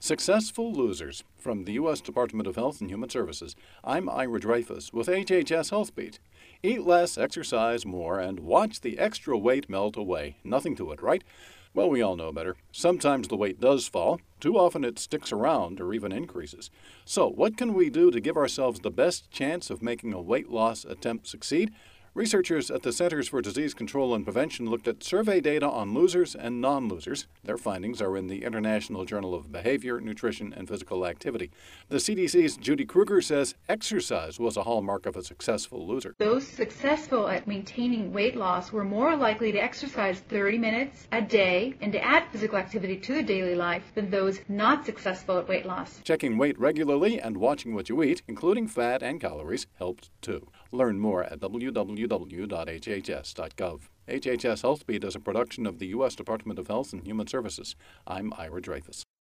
Successful Losers from the U.S. Department of Health and Human Services. I'm Ira Dreyfus with HHS HealthBeat. Eat less, exercise more, and watch the extra weight melt away. Nothing to it, right? Well, we all know better. Sometimes the weight does fall. Too often it sticks around or even increases. So, what can we do to give ourselves the best chance of making a weight loss attempt succeed? Researchers at the Centers for Disease Control and Prevention looked at survey data on losers and non-losers. Their findings are in the International Journal of Behavior, Nutrition, and Physical Activity. The CDC's Judy Kruger says exercise was a hallmark of a successful loser. Those successful at maintaining weight loss were more likely to exercise 30 minutes a day and to add physical activity to their daily life than those not successful at weight loss. Checking weight regularly and watching what you eat, including fat and calories, helped too. Learn more at www.hhs.gov. HHS HealthBeat is a production of the U.S. Department of Health and Human Services. I'm Ira Dreyfus.